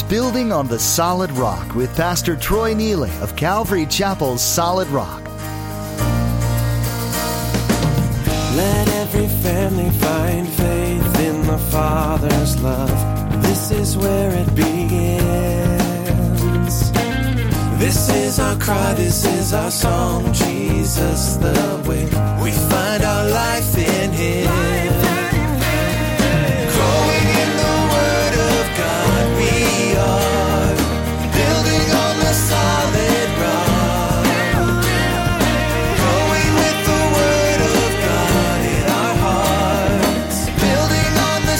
is Building on the Solid Rock with Pastor Troy Neely of Calvary Chapel's Solid Rock. Let every family find faith in the Father's love. This is where it begins. This is our cry, this is our song. Jesus the way. We find our life in Him. Growing in the Word of God, we are building on the solid rock. Growing with the Word of God in our hearts, building on the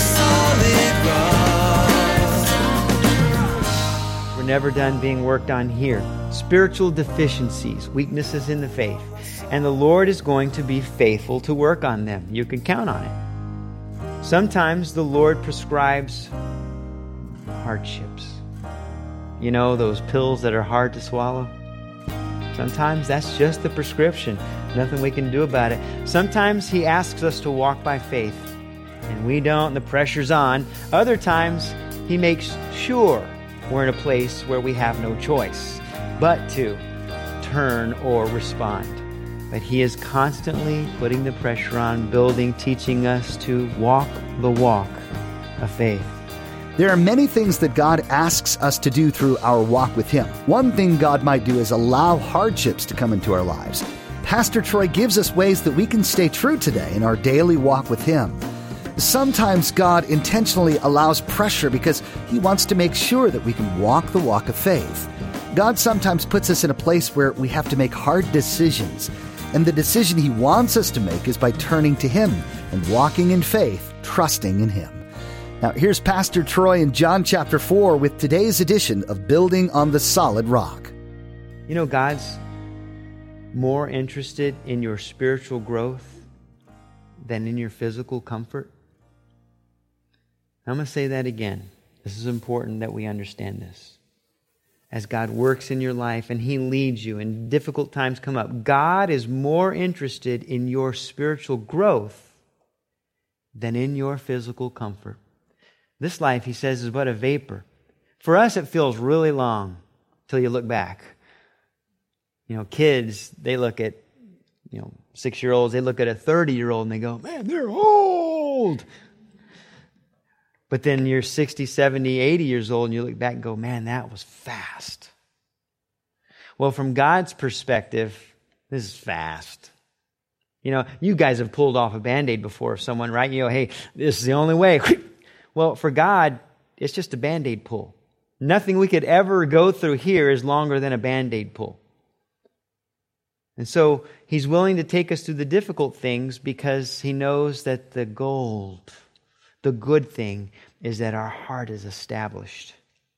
solid rock. We're never done being worked on here. Spiritual deficiencies, weaknesses in the faith. And the Lord is going to be faithful to work on them. You can count on it. Sometimes the Lord prescribes hardships. You know, those pills that are hard to swallow? Sometimes that's just the prescription. Nothing we can do about it. Sometimes He asks us to walk by faith, and we don't, and the pressure's on. Other times, He makes sure we're in a place where we have no choice but to turn or respond. But He is constantly putting the pressure on, building, teaching us to walk the walk of faith. There are many things that God asks us to do through our walk with Him. One thing God might do is allow hardships to come into our lives. Pastor Troy gives us ways that we can stay true today in our daily walk with Him. Sometimes God intentionally allows pressure because He wants to make sure that we can walk the walk of faith. God sometimes puts us in a place where we have to make hard decisions. And the decision He wants us to make is by turning to Him and walking in faith, trusting in Him. Now, here's Pastor Troy in John chapter 4 with today's edition of Building on the Solid Rock. You know, God's more interested in your spiritual growth than in your physical comfort. I'm going to say that again. This is important that we understand this. As God works in your life and He leads you and difficult times come up, God is more interested in your spiritual growth than in your physical comfort. This life, He says, is but a vapor. For us, it feels really long till you look back. You know, kids, they look at, 6-year-olds, they look at a 30-year-old and they go, man, they're old. But then you're 60, 70, 80 years old and you look back and go, man, that was fast. Well, from God's perspective, this is fast. You guys have pulled off a Band-Aid before someone, right? Hey, this is the only way. Well, for God, it's just a Band-Aid pull. Nothing we could ever go through here is longer than a Band-Aid pull. And so He's willing to take us through the difficult things because He knows that the gold, the good thing, is that our heart is established.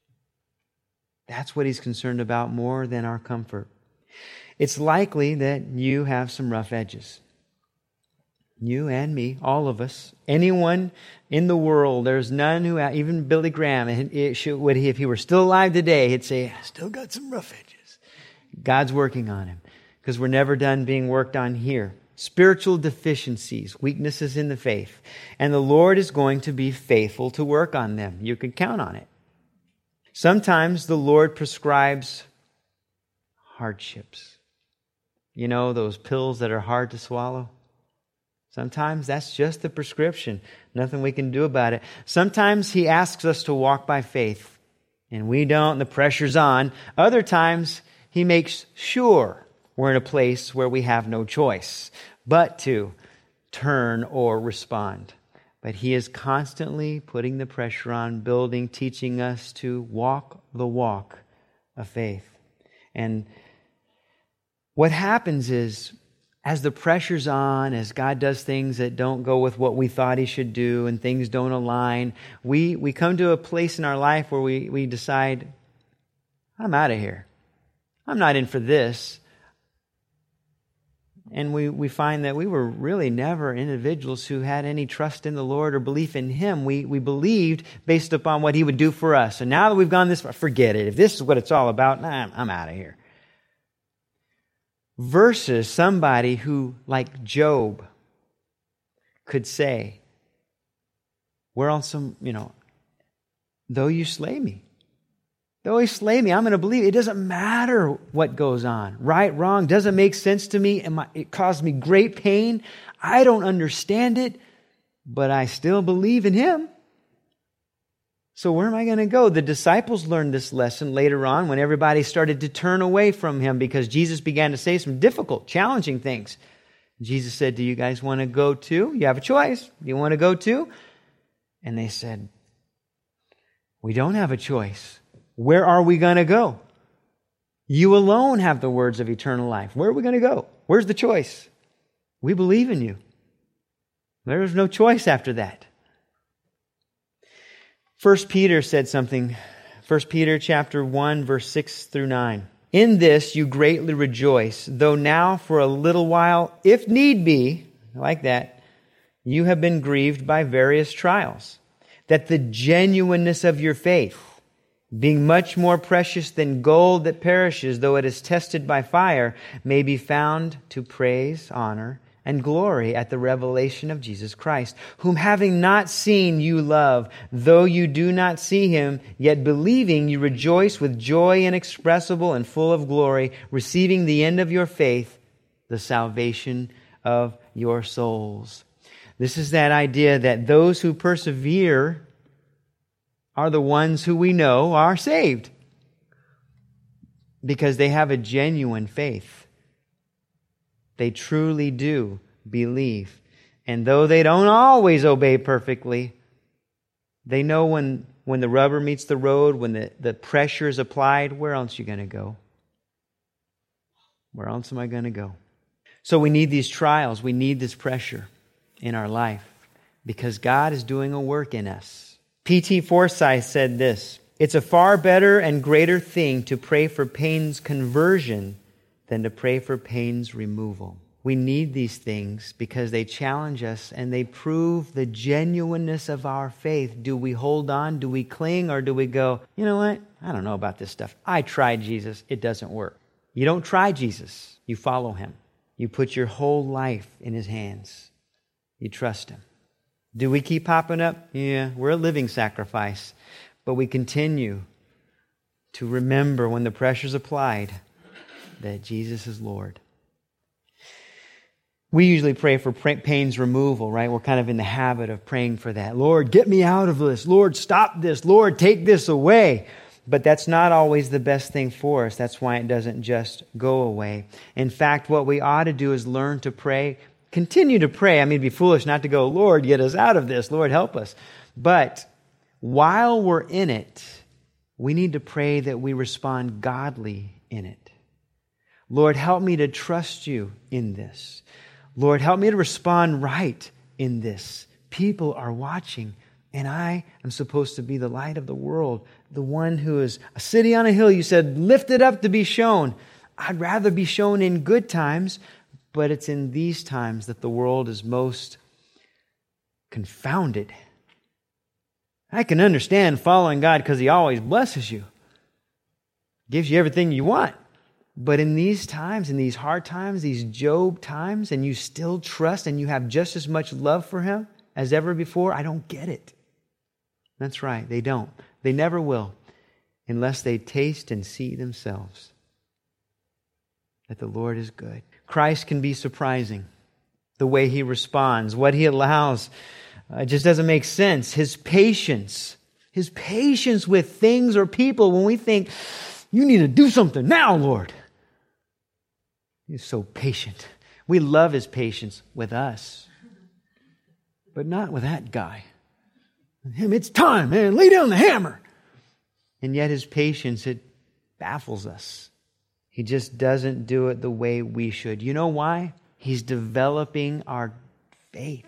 That's what He's concerned about more than our comfort. It's likely that you have some rough edges. You and me, all of us, anyone in the world, there's none who, even Billy Graham, if he were still alive today, he'd say, I still got some rough edges. God's working on him because we're never done being worked on here. Spiritual deficiencies, weaknesses in the faith. And the Lord is going to be faithful to work on them. You can count on it. Sometimes the Lord prescribes hardships. Those pills that are hard to swallow? Sometimes that's just the prescription. Nothing we can do about it. Sometimes He asks us to walk by faith, and we don't, and the pressure's on. Other times He makes sure we're in a place where we have no choice but to turn or respond. But He is constantly putting the pressure on, building, teaching us to walk the walk of faith. And what happens is, as the pressure's on, as God does things that don't go with what we thought He should do and things don't align, we come to a place in our life where we decide, I'm out of here. I'm not in for this. And we find that we were really never individuals who had any trust in the Lord or belief in Him. We believed based upon what He would do for us. And now that we've gone this far, forget it. If this is what it's all about, I'm out of here. Versus somebody who, like Job, could say, we're on some, though you slay me, Though he slay me, I'm going to believe. It doesn't matter what goes on. Right, wrong, doesn't make sense to me. It caused me great pain. I don't understand it, but I still believe in him. So where am I going to go? The disciples learned this lesson later on when everybody started to turn away from him because Jesus began to say some difficult, challenging things. Jesus said, do you guys want to go too? You have a choice. Do you want to go too? And they said, we don't have a choice. Where are we going to go? You alone have the words of eternal life. Where are we going to go? Where's the choice? We believe in you. There's no choice after that. 1 Peter said something. 1 Peter chapter 1, verse 6 through 9. In this you greatly rejoice, though now for a little while, if need be, like that, you have been grieved by various trials, that the genuineness of your faith, being much more precious than gold that perishes, though it is tested by fire, may be found to praise, honor, and glory at the revelation of Jesus Christ, whom having not seen you love, though you do not see him, yet believing you rejoice with joy inexpressible and full of glory, receiving the end of your faith, the salvation of your souls. This is that idea that those who persevere are the ones who we know are saved because they have a genuine faith. They truly do believe. And though they don't always obey perfectly, they know when the rubber meets the road, when the pressure is applied, where else are you going to go? Where else am I going to go? So we need these trials. We need this pressure in our life because God is doing a work in us. P.T. Forsyth said this, it's a far better and greater thing to pray for pain's conversion than to pray for pain's removal. We need these things because they challenge us and they prove the genuineness of our faith. Do we hold on? Do we cling? Or do we go, you know what? I don't know about this stuff. I tried Jesus. It doesn't work. You don't try Jesus. You follow him. You put your whole life in his hands. You trust him. Do we keep popping up? Yeah, we're a living sacrifice. But we continue to remember when the pressure's applied that Jesus is Lord. We usually pray for pain's removal, right? We're kind of in the habit of praying for that. Lord, get me out of this. Lord, stop this. Lord, take this away. But that's not always the best thing for us. That's why it doesn't just go away. In fact, what we ought to do is learn to pray, continue to pray. I mean, it'd be foolish not to go, Lord, get us out of this. Lord, help us. But while we're in it, we need to pray that we respond godly in it. Lord, help me to trust you in this. Lord, help me to respond right in this. People are watching, and I am supposed to be the light of the world, the one who is a city on a hill. You said, lift it up to be shown. I'd rather be shown in good times, but it's in these times that the world is most confounded. I can understand following God because he always blesses you, gives you everything you want. But in these times, in these hard times, these Job times, and you still trust and you have just as much love for him as ever before, I don't get it. That's right, they don't. They never will unless they taste and see themselves that the Lord is good. Christ can be surprising, the way he responds, what he allows. It just doesn't make sense. His patience with things or people when we think, you need to do something now, Lord. He's so patient. We love his patience with us, but not with that guy. With him, it's time, man. Lay down the hammer. And yet his patience, it baffles us. He just doesn't do it the way we should. You know why? He's developing our faith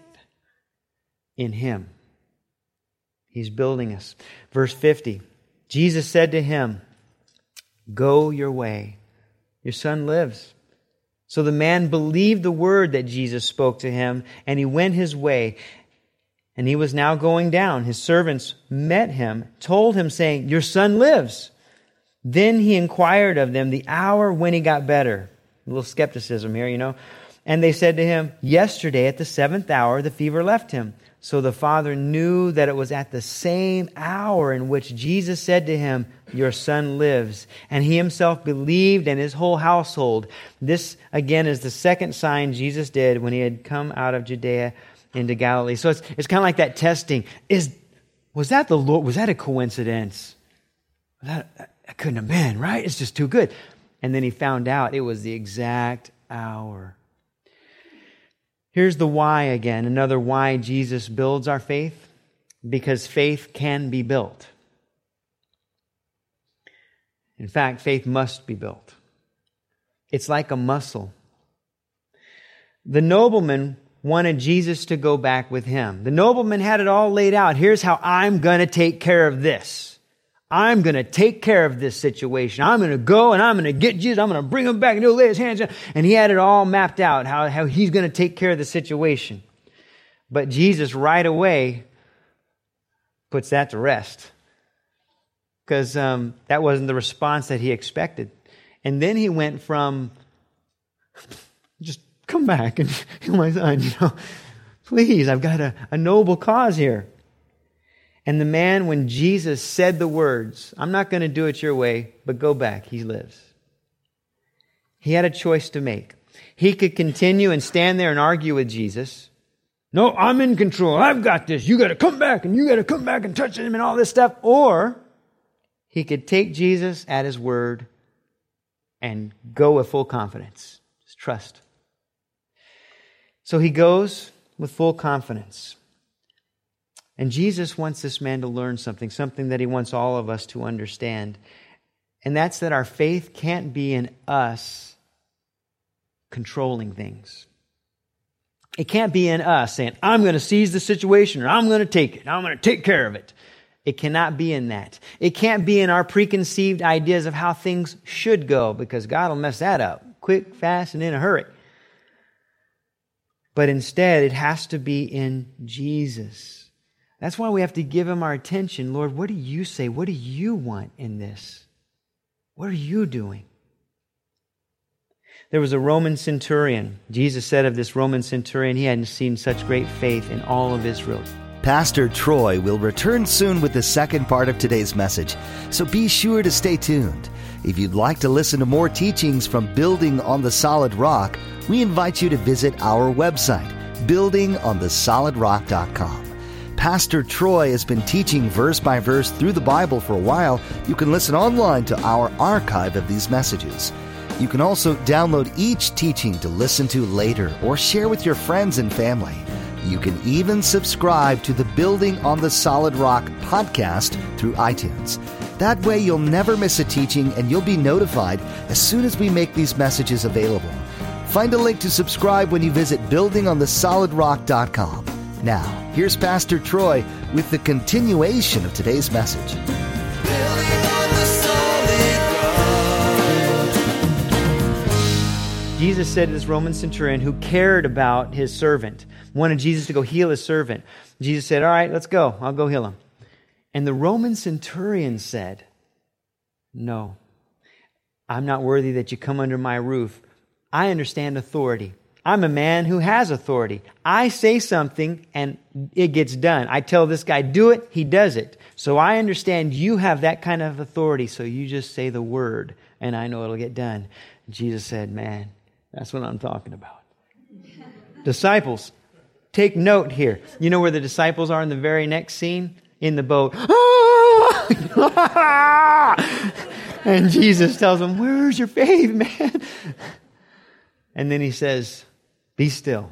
in him. He's building us. Verse 50, Jesus said to him, go your way. Your son lives. So the man believed the word that Jesus spoke to him, and he went his way. And he was now going down. His servants met him, told him, saying, your son lives. Then he inquired of them the hour when he got better. A little skepticism here, you know. And they said to him, yesterday at the 7th hour, the fever left him. So the father knew that it was at the same hour in which Jesus said to him, your son lives. And he himself believed, and his whole household. This, again, is the second sign Jesus did when he had come out of Judea into Galilee. So it's kind of like that testing. Was that the Lord? Was that a coincidence? That couldn't have been, right? It's just too good. And then he found out it was the exact hour. Here's the why again. Another why Jesus builds our faith. Because faith can be built. In fact, faith must be built. It's like a muscle. The nobleman wanted Jesus to go back with him. The nobleman had it all laid out. Here's how I'm going to take care of this. I'm going to take care of this situation. I'm going to go and I'm going to get Jesus. I'm going to bring him back and he'll lay his hands on. And he had it all mapped out, how he's going to take care of the situation. But Jesus right away puts that to rest. Because that wasn't the response that he expected. And then he went from, just come back and heal my son, please, I've got a noble cause here. And the man, when Jesus said the words, I'm not going to do it your way, but go back, he lives. He had a choice to make. He could continue and stand there and argue with Jesus. No, I'm in control. I've got this. You got to come back and you got to come back and touch him and all this stuff. Or he could take Jesus at his word and go with full confidence. Just trust. So he goes with full confidence. And Jesus wants this man to learn something that he wants all of us to understand. And that's that our faith can't be in us controlling things. It can't be in us saying, I'm going to seize the situation or I'm going to take it. I'm going to take care of it. It cannot be in that. It can't be in our preconceived ideas of how things should go because God will mess that up quick, fast, and in a hurry. But instead, it has to be in Jesus. That's why we have to give him our attention. Lord, what do you say? What do you want in this? What are you doing? There was a Roman centurion. Jesus said of this Roman centurion, he hadn't seen such great faith in all of Israel. Pastor Troy will return soon with the second part of today's message, so be sure to stay tuned. If you'd like to listen to more teachings from Building on the Solid Rock, we invite you to visit our website, buildingonthesolidrock.com. Pastor Troy has been teaching verse by verse through the Bible for a while. You can listen online to our archive of these messages. You can also download each teaching to listen to later or share with your friends and family. You can even subscribe to the Building on the Solid Rock podcast through iTunes. That way you'll never miss a teaching and you'll be notified as soon as we make these messages available. Find a link to subscribe when you visit buildingonthesolidrock.com. Now, here's Pastor Troy with the continuation of today's message. Jesus said to this Roman centurion who cared about his servant, wanted Jesus to go heal his servant. Jesus said, all right, let's go. I'll go heal him. And the Roman centurion said, no, I'm not worthy that you come under my roof. I understand authority. I'm a man who has authority. I say something and it gets done. I tell this guy, do it, he does it. So I understand you have that kind of authority, so you just say the word and I know it'll get done. And Jesus said, man, that's what I'm talking about. Disciples, take note here. You know where the disciples are in the very next scene? In the boat. And Jesus tells them, where's your faith, man? And then he says, be still.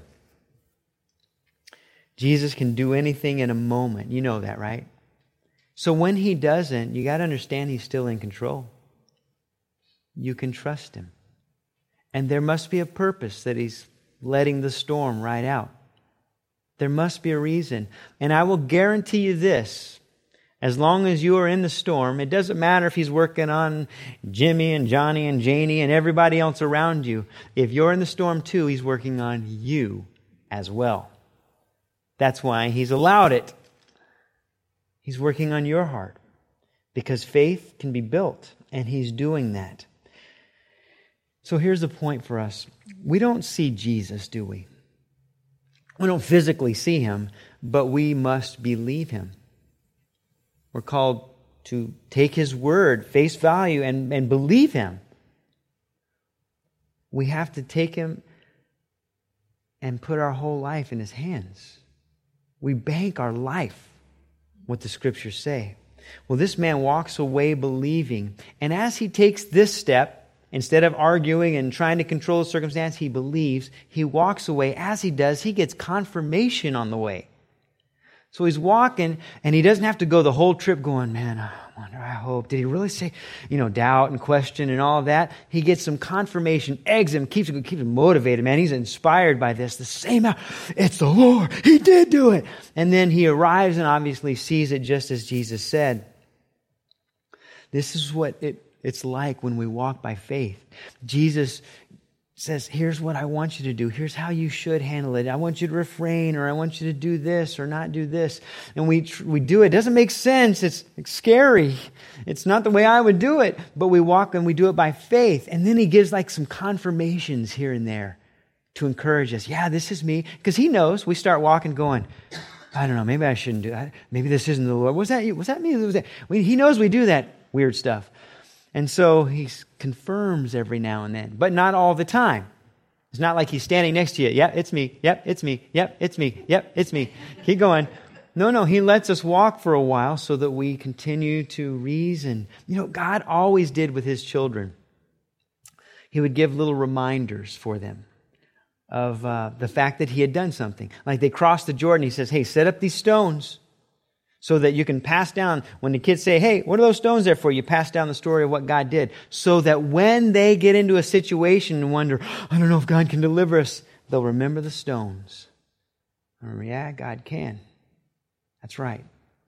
Jesus can do anything in a moment. You know that, right? So when he doesn't, you got to understand he's still in control. You can trust him. And there must be a purpose that he's letting the storm ride out. There must be a reason. And I will guarantee you this. As long as you are in the storm, it doesn't matter if he's working on Jimmy and Johnny and Janie and everybody else around you. If you're in the storm too, he's working on you as well. That's why he's allowed it. He's working on your heart because faith can be built, and he's doing that. So here's the point for us. We don't see Jesus, do we? We don't physically see him, but we must believe him. We're called to take his word, face value, and believe him. We have to take him and put our whole life in his hands. We bank our life, what the Scriptures say. Well, this man walks away believing, and as he takes this step, instead of arguing and trying to control the circumstance, he believes. He walks away. As he does, he gets confirmation on the way. So he's walking, and he doesn't have to go the whole trip going, man, I wonder, I hope. Did he really say, doubt and question and all of that? He gets some confirmation, eggs him, keeps him motivated, man. He's inspired by this. The same hour, it's the Lord. He did do it. And then he arrives and obviously sees it just as Jesus said. This is what it's like when we walk by faith. Jesus says, here's what I want you to do. Here's how you should handle it. I want you to refrain, or I want you to do this or not do this. And we do it. It doesn't make sense. It's scary. It's not the way I would do it. But we walk and we do it by faith. And then he gives like some confirmations here and there to encourage us. Yeah, this is me. Because he knows. We start walking going, I don't know, maybe I shouldn't do that. Maybe this isn't the Lord. Was that you? Was that me? Was that? He knows we do that weird stuff. And so he confirms every now and then, but not all the time. It's not like he's standing next to you. Yep, it's me. Yep, it's me. Yep, it's me. Yep, it's me. Keep going. No, he lets us walk for a while so that we continue to reason. God always did with his children. He would give little reminders for them of the fact that he had done something. Like they crossed the Jordan, he says, hey, set up these stones so that you can pass down. When the kids say, hey, what are those stones there for? You pass down the story of what God did. So that when they get into a situation and wonder, I don't know if God can deliver us, they'll remember the stones. Yeah, God can. That's right.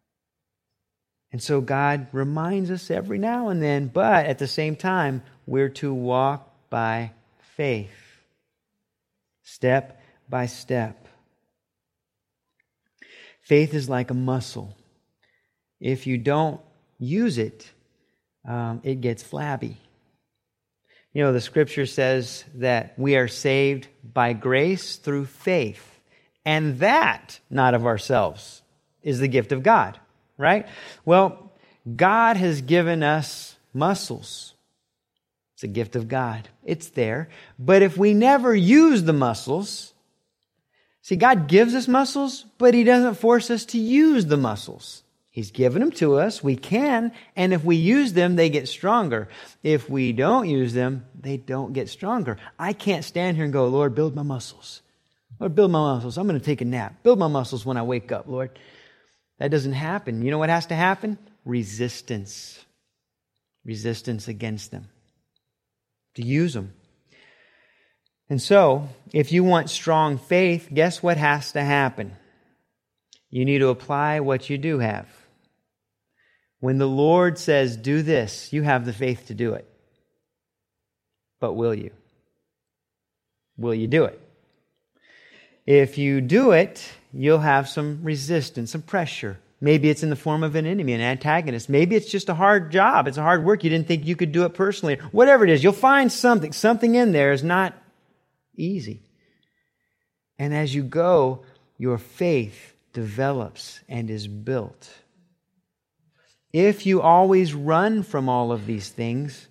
And so God reminds us every now and then, but at the same time, we're to walk by faith. Step by step. Faith is like a muscle. If you don't use it, it gets flabby. The Scripture says that we are saved by grace through faith, and that, not of ourselves, is the gift of God, right? Well, God has given us muscles. It's a gift of God. It's there. But if we never use the muscles, see, God gives us muscles, but He doesn't force us to use the muscles. He's given them to us. We can. And if we use them, they get stronger. If we don't use them, they don't get stronger. I can't stand here and go, Lord, build my muscles. Lord, build my muscles. I'm going to take a nap. Build my muscles when I wake up, Lord. That doesn't happen. You know what has to happen? Resistance. Resistance against them. To use them. And so, if you want strong faith, guess what has to happen? You need to apply what you do have. When the Lord says, do this, you have the faith to do it. But will you? Will you do it? If you do it, you'll have some resistance, some pressure. Maybe it's in the form of an enemy, an antagonist. Maybe it's just a hard job. It's a hard work. You didn't think you could do it personally. Whatever it is, you'll find something. Something in there is not easy. And as you go, your faith develops and is built. If you always run from all of these things,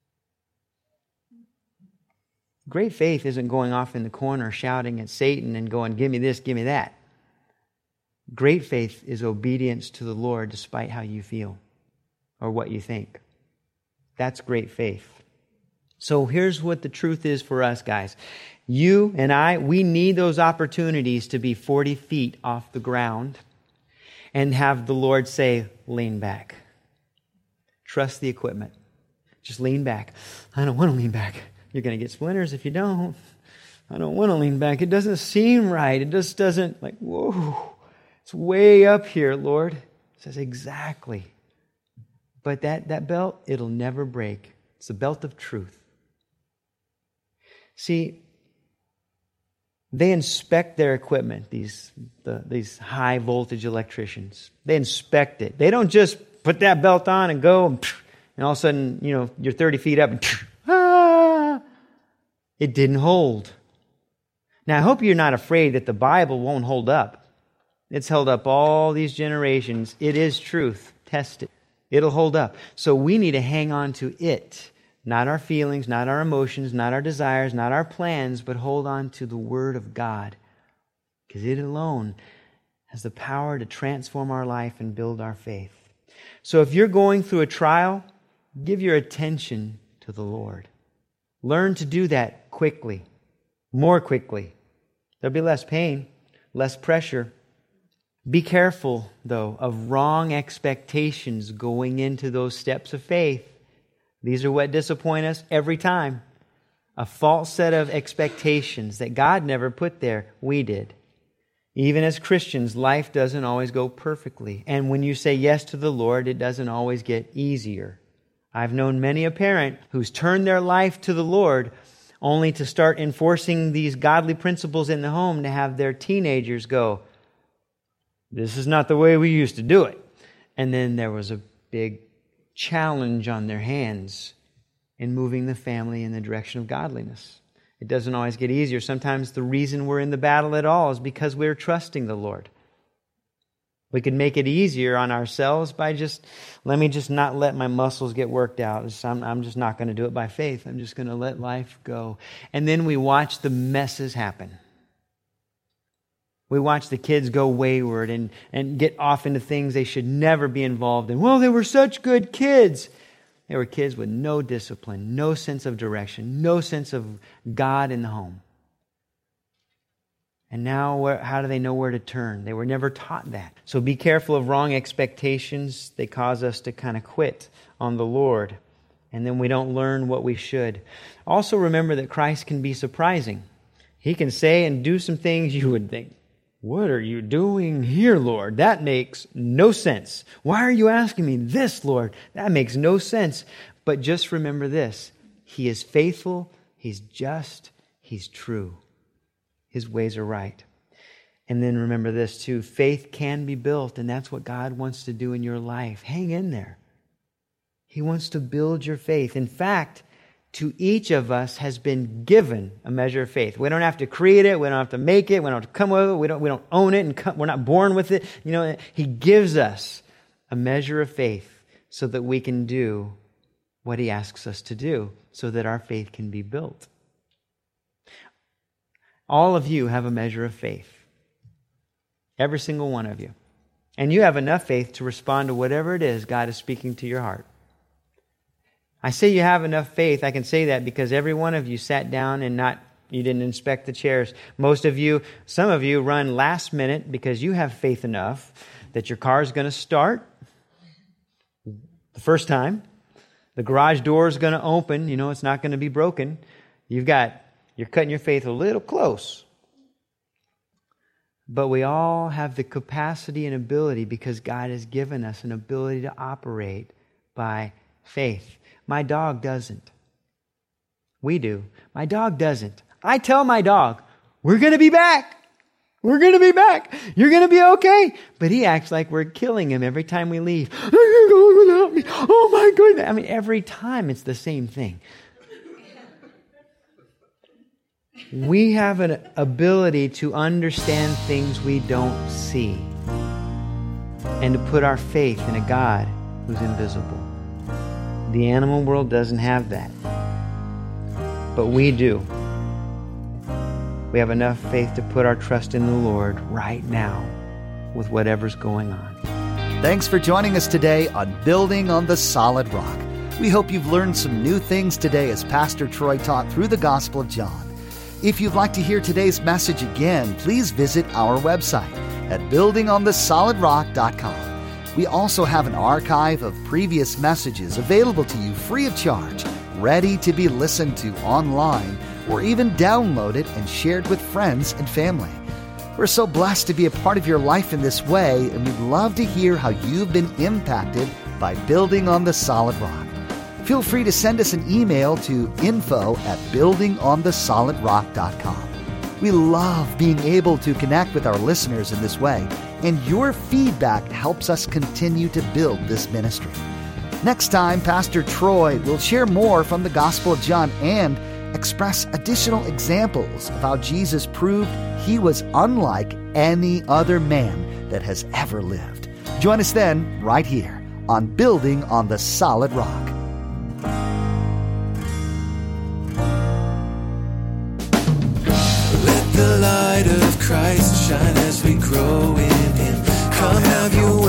great faith isn't going off in the corner shouting at Satan and going, give me this, give me that. Great faith is obedience to the Lord despite how you feel or what you think. That's great faith. So here's what the truth is for us, guys. You and I, we need those opportunities to be 40 feet off the ground and have the Lord say, lean back. Trust the equipment. Just lean back. I don't want to lean back. You're going to get splinters if you don't. I don't want to lean back. It doesn't seem right. It just doesn't, like, whoa, it's way up here, Lord. It says, exactly. But that belt, it'll never break. It's the belt of truth. See, they inspect their equipment, these high voltage electricians. They inspect it. They don't just put that belt on and go, and all of a sudden, you're 30 feet up and It didn't hold. Now, I hope you're not afraid that the Bible won't hold up. It's held up all these generations. It is truth. Test it. It'll hold up. So we need to hang on to it. Not our feelings, not our emotions, not our desires, not our plans, but hold on to the Word of God. Because it alone has the power to transform our life and build our faith. So if you're going through a trial, give your attention to the Lord. Learn to do that quickly, more quickly. There'll be less pain, less pressure. Be careful, though, of wrong expectations going into those steps of faith. These are what disappoint us every time. A false set of expectations that God never put there. We did. Even as Christians, life doesn't always go perfectly. And when you say yes to the Lord, it doesn't always get easier. I've known many a parent who's turned their life to the Lord only to start enforcing these godly principles in the home to have their teenagers go, "This is not the way we used to do it." And then there was a big challenge on their hands in moving the family in the direction of godliness. It doesn't always get easier. Sometimes the reason we're in the battle at all is because we're trusting the Lord. We could make it easier on ourselves by let me not let my muscles get worked out. I'm just not going to do it by faith. I'm just going to let life go. And then we watch the messes happen. We watch the kids go wayward and get off into things they should never be involved in. Well, they were such good kids. They were kids with no discipline, no sense of direction, no sense of God in the home. And now, how do they know where to turn? They were never taught that. So be careful of wrong expectations. They cause us to kind of quit on the Lord. And then we don't learn what we should. Also remember that Christ can be surprising. He can say and do some things you would think, "What are you doing here, Lord? That makes no sense. Why are you asking me this, Lord? That makes no sense." But just remember this. He is faithful. He's just. He's true. His ways are right. And then remember this too. Faith can be built, and that's what God wants to do in your life. Hang in there. He wants to build your faith. In fact, to each of us has been given a measure of faith. We don't have to create it. We don't have to make it. We don't have to come with it. We don't own it, and we're not born with it. He gives us a measure of faith so that we can do what He asks us to do, so that our faith can be built. All of you have a measure of faith. Every single one of you. And you have enough faith to respond to whatever it is God is speaking to your heart. I say you have enough faith. I can say that because every one of you sat down and you didn't inspect the chairs. Some of you run last minute because you have faith enough that your car is going to start the first time. The garage door is going to open. It's not going to be broken. You're cutting your faith a little close. But we all have the capacity and ability because God has given us an ability to operate by faith. My dog doesn't. We do. My dog doesn't. I tell my dog, "We're going to be back. We're going to be back. You're going to be okay." But he acts like we're killing him every time we leave. "You're going without me. Oh my goodness." Every time it's the same thing. We have an ability to understand things we don't see and to put our faith in a God who's invisible. The animal world doesn't have that, but we do. We have enough faith to put our trust in the Lord right now with whatever's going on. Thanks for joining us today on Building on the Solid Rock. We hope you've learned some new things today as Pastor Troy taught through the Gospel of John. If you'd like to hear today's message again, please visit our website at buildingonthesolidrock.com. We also have an archive of previous messages available to you free of charge, ready to be listened to online, or even downloaded and shared with friends and family. We're so blessed to be a part of your life in this way, and we'd love to hear how you've been impacted by Building on the Solid Rock. Feel free to send us an email to info@buildingonthesolidrock.com. We love being able to connect with our listeners in this way, and your feedback helps us continue to build this ministry. Next time, Pastor Troy will share more from the Gospel of John and express additional examples of how Jesus proved he was unlike any other man that has ever lived. Join us then, right here, on Building on the Solid Rock. Let the light of Christ shine as we grow in Him. Come have your